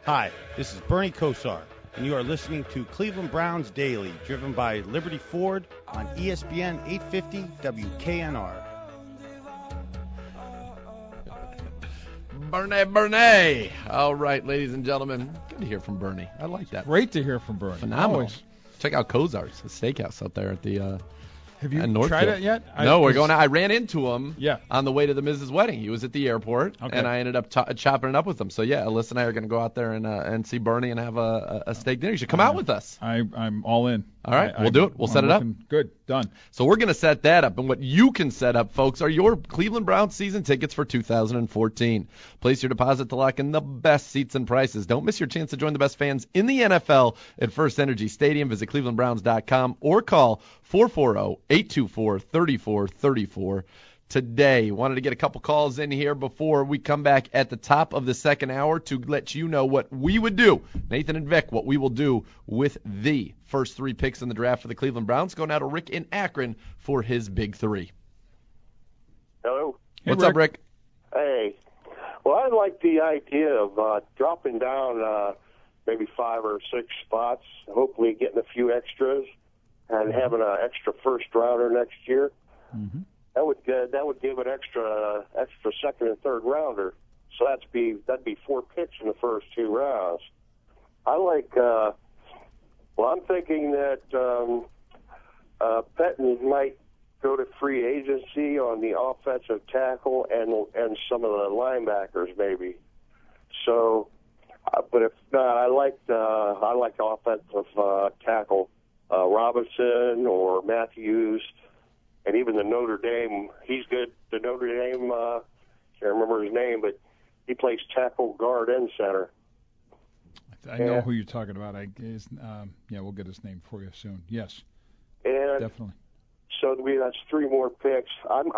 Hi, this is Bernie Kosar, and you are listening to Cleveland Browns Daily, driven by Liberty Ford on ESPN 850 WKNR. Bernie. All right, ladies and gentlemen. Good to hear from Bernie. I like that. Great to hear from Bernie. Phenomenal. Always. Check out Kozar's, the steakhouse out there at the Have you Northfield. tried it yet? No, we're going out. I ran into him Yeah. on the way to the Mrs. Wedding. He was at the airport, Okay. and I ended up chopping it up with him. So, yeah, Alyssa and I are going to go out there and see Bernie and have a steak dinner. You should come out with us. I'm all in. All right, we'll do it. We'll set it up. Good. Done. So we're going to set that up. And what you can set up, folks, are your Cleveland Browns season tickets for 2014. Place your deposit to lock in the best seats and prices. Don't miss your chance to join the best fans in the NFL at First Energy Stadium. Visit clevelandbrowns.com or call 440-824-3434 today. Wanted to get a couple calls in here before we come back at the top of the second hour to let you know what we would do. Nathan and Vic, what we will do with the first three picks in the draft for the Cleveland Browns. Going out to Rick in Akron for his big three. Hello. Hey, What's up, Rick? Hey. Well, I like the idea of dropping down maybe 5 or 6 spots, hopefully getting a few extras, and having an extra first rounder next year. Mm-hmm. That would give an extra second and third rounder. So that'd be 4 picks in the first 2 rounds. I like. I'm thinking that Pettin might go to free agency on the offensive tackle and some of the linebackers maybe. So, but if not, I like offensive tackle Robinson or Matthews. And even the Notre Dame, he's good. The Notre Dame, can't remember his name, but he plays tackle, guard, and center. I know who you're talking about. We'll get his name for you soon. Yes, and definitely. So that's 3 more picks.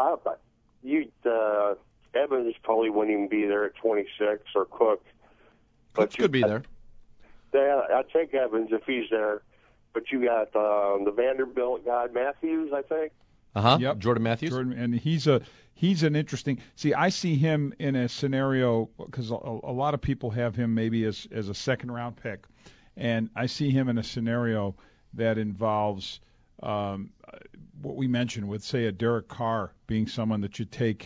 Evans probably wouldn't even be there at 26 or Cook. Cook could be there. Yeah, I'd take Evans if he's there. But you got the Vanderbilt guy, Matthews, I think. Yep. Jordan Matthews. And he's an interesting. See, I see him in a scenario because a lot of people have him maybe as a second round pick, and I see him in a scenario that involves what we mentioned with, say, a Derek Carr being someone that you take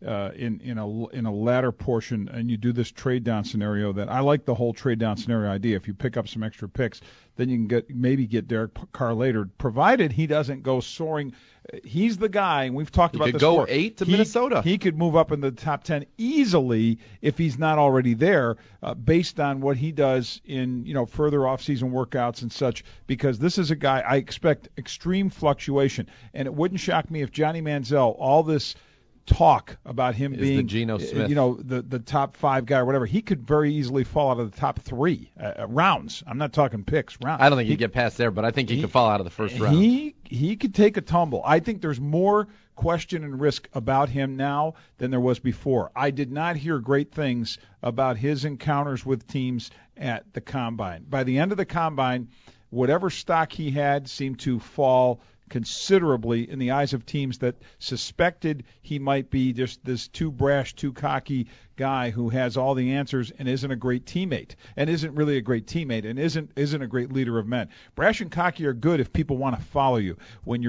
in a latter portion, and you do this trade down scenario. That I like the whole trade down scenario idea. If you pick up some extra picks, then you can maybe get Derek Carr later, provided he doesn't go soaring. He's the guy, and we've talked about this before. He could go 8 to Minnesota. He could move up in the top 10 easily if he's not already there, based on what he does in further off-season workouts and such. Because this is a guy I expect extreme fluctuation, and it wouldn't shock me if Johnny Manziel, all this talk about him being the Geno Smith. The top 5 guy or whatever, he could very easily fall out of the top 3 rounds. I'm not talking picks, rounds. I don't think he'd get past there, but I think he could fall out of the first round. He could take a tumble. I think there's more question and risk about him now than there was before. I did not hear great things about his encounters with teams at the Combine. By the end of the Combine, whatever stock he had seemed to fall considerably in the eyes of teams that suspected he might be just this too brash, too cocky guy who has all the answers and isn't a great teammate, and isn't really a great teammate, and isn't a great leader of men. Brash and cocky are good if people want to follow you. When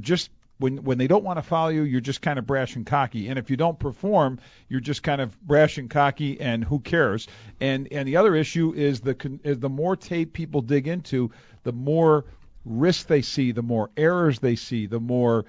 they don't want to follow you, you're just kind of brash and cocky. And if you don't perform, you're just kind of brash and cocky, and who cares? And the other issue is the more tape people dig into, the more risk they see, the more errors they see, the more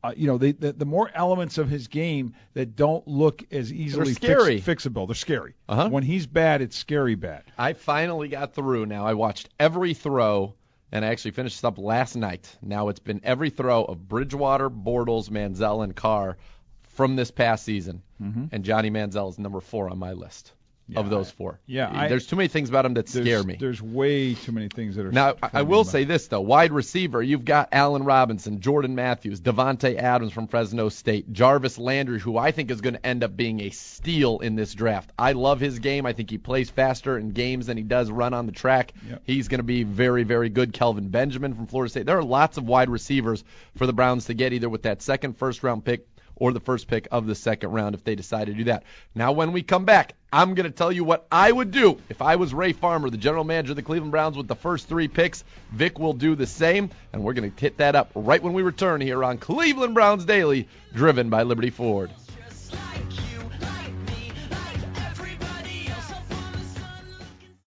the more elements of his game that don't look as easily fixable. They're scary. When he's bad, it's scary bad. I finally got through now. I watched every throw, and I actually finished this up last night. Now it's been every throw of Bridgewater, Bortles, Manziel, and Carr from this past season. And Johnny Manziel is number 4 on my list. Of those 4. There's too many things about him that scare me. There's way too many things that are. Now, I will say this, though. Wide receiver, you've got Allen Robinson, Jordan Matthews, Devontae Adams from Fresno State, Jarvis Landry, who I think is going to end up being a steal in this draft. I love his game. I think he plays faster in games than he does run on the track. Yep. He's going to be very, very good. Kelvin Benjamin from Florida State. There are lots of wide receivers for the Browns to get either with that second first-round pick or the first pick of the second round if they decide to do that. Now, when we come back, I'm going to tell you what I would do if I was Ray Farmer, the general manager of the Cleveland Browns, with the first 3 picks. Vic will do the same, and we're going to hit that up right when we return here on Cleveland Browns Daily, driven by Liberty Ford.